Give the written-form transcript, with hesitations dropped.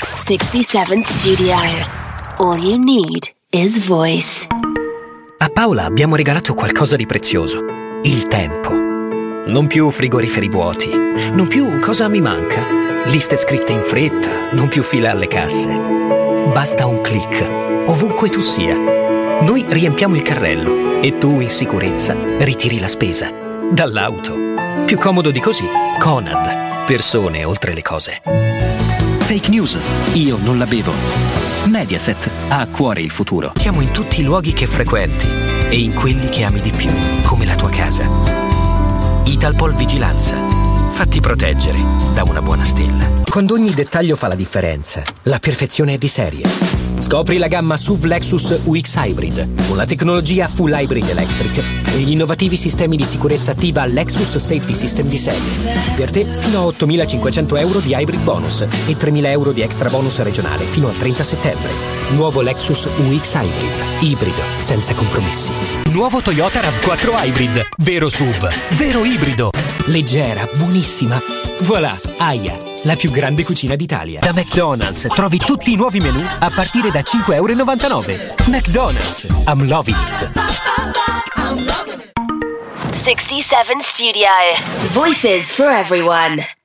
67 Studio. All you need is voice. A Paola abbiamo regalato qualcosa di prezioso. Il tempo. Non più frigoriferi vuoti. Non più cosa mi manca. Liste scritte in fretta. Non più fila alle casse. Basta un click. Ovunque tu sia. Noi riempiamo il carrello e tu in sicurezza ritiri la spesa. Dall'auto. Più comodo di così. Conad. Persone oltre le cose. Fake news. Io non la bevo. Mediaset ha a cuore il futuro. Siamo in tutti i luoghi che frequenti e in quelli che ami di più, come la tua casa. Italpol Vigilanza. Fatti proteggere da una buona stella. Quando ogni dettaglio fa la differenza, la perfezione è di serie. Scopri la gamma SUV Lexus UX Hybrid con la tecnologia Full Hybrid Electric e gli innovativi sistemi di sicurezza attiva Lexus Safety System di serie. Per te fino a 8.500 euro di Hybrid Bonus e 3.000 euro di extra bonus regionale fino al 30 settembre. Nuovo Lexus UX Hybrid. Ibrido, senza compromessi. Nuovo Toyota RAV4 Hybrid. Vero SUV, vero ibrido. Leggera, buonissima. Voilà, Aia. La più grande cucina d'Italia. Da McDonald's trovi tutti i nuovi menù a partire da €5,99. McDonald's, I'm loving it. 67 Studio. Voices for everyone.